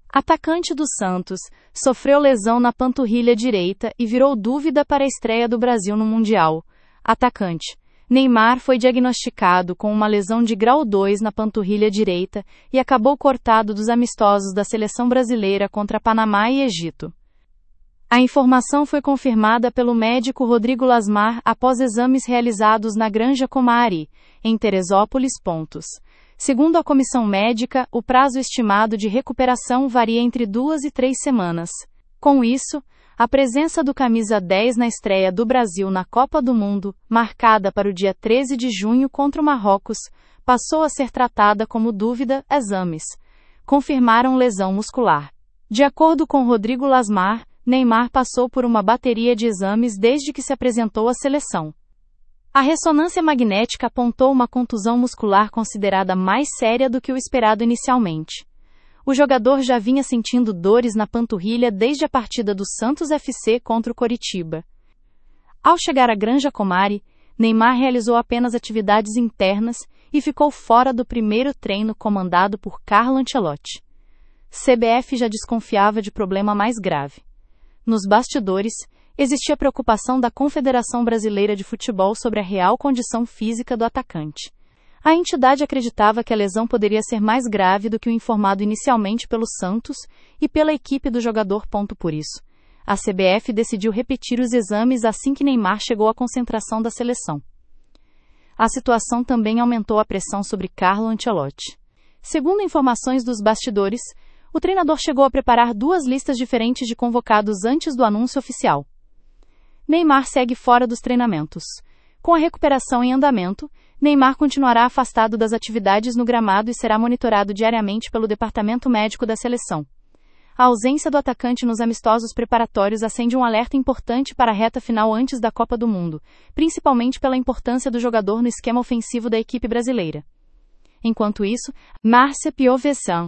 Atacante do Santos, sofreu lesão na panturrilha direita e virou dúvida para a estreia do Brasil no Mundial. Atacante. Neymar foi diagnosticado com uma lesão de grau 2 na panturrilha direita e acabou cortado dos amistosos da seleção brasileira contra Panamá e Egito. A informação foi confirmada pelo médico Rodrigo Lasmar após exames realizados na Granja Comari, em Teresópolis. Segundo a comissão médica, o prazo estimado de recuperação varia entre 2 e 3 semanas. Com isso, a presença do camisa 10 na estreia do Brasil na Copa do Mundo, marcada para o dia 13 de junho contra o Marrocos, passou a ser tratada como dúvida. Exames confirmaram lesão muscular. De acordo com Rodrigo Lasmar, Neymar passou por uma bateria de exames desde que se apresentou à seleção. A ressonância magnética apontou uma contusão muscular considerada mais séria do que o esperado inicialmente. O jogador já vinha sentindo dores na panturrilha desde a partida do Santos FC contra o Coritiba. Ao chegar à Granja Comari, Neymar realizou apenas atividades internas e ficou fora do primeiro treino comandado por Carlo Ancelotti. CBF já desconfiava de problema mais grave. Nos bastidores, existia preocupação da Confederação Brasileira de Futebol sobre a real condição física do atacante. A entidade acreditava que a lesão poderia ser mais grave do que o informado inicialmente pelo Santos e pela equipe do jogador. Por isso, a CBF decidiu repetir os exames assim que Neymar chegou à concentração da seleção. A situação também aumentou a pressão sobre Carlo Ancelotti. Segundo informações dos bastidores, o treinador chegou a preparar 2 listas diferentes de convocados antes do anúncio oficial. Neymar segue fora dos treinamentos. Com a recuperação em andamento, Neymar continuará afastado das atividades no gramado e será monitorado diariamente pelo departamento médico da seleção. A ausência do atacante nos amistosos preparatórios acende um alerta importante para a reta final antes da Copa do Mundo, principalmente pela importância do jogador no esquema ofensivo da equipe brasileira. Enquanto isso, Márcia Piovesan,